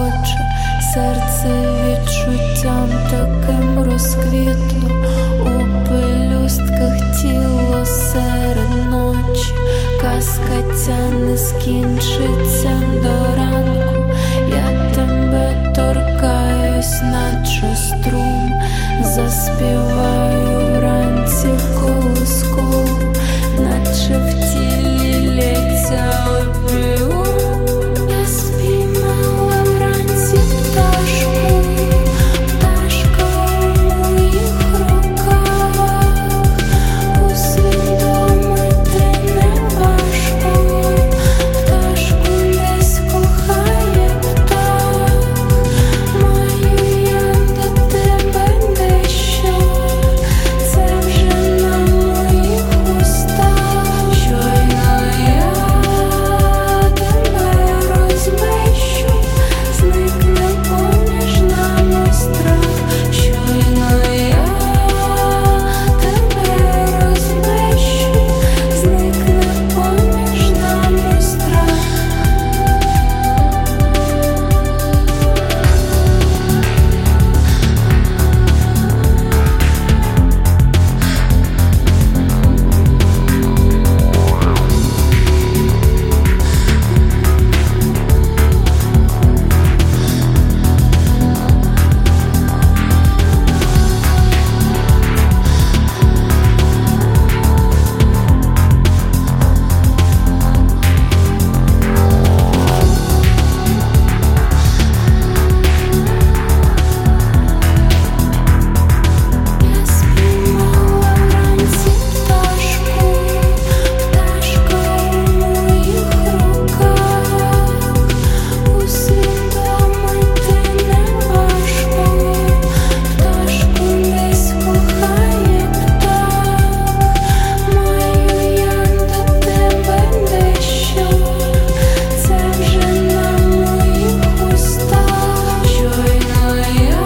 хоче, серце відчуттям таким розквітло, у пелюстках тіло серед ночі, казка ця не скінчиться до ранку, я тебе торкаюсь, наче струм, заспіваю вранці колискову, наче в тілі лється опіум. Я спіймала вранці пташку, пташка у моїх руках, усвідомити не важко, пташку десь кохає птах, маю я до тебе дещо, це вже на моїх устах, щойно я тебе розмещу, зникне поміж нами страх, щойно я тебе розмещу, зникне поміж нами страх. Я спіймала вранці пташку, пташка у моїх руках, усвідомити не важко, пташку десь кохає птах, маю я до тебе дещо, це вже на моїх устах, щойно я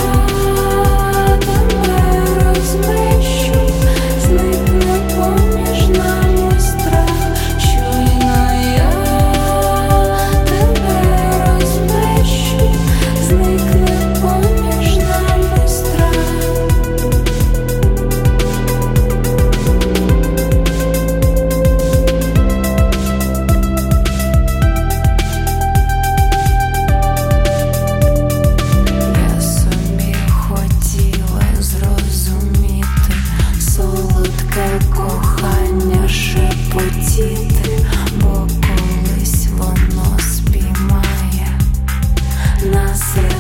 тебе розмещу, зникне поміж нами страх, щойно я тебе розмещу, зникне поміж нами страх. Я собі хотіла зрозуміти, солодке кохання шепотіти, бо колись воно спіймає нас.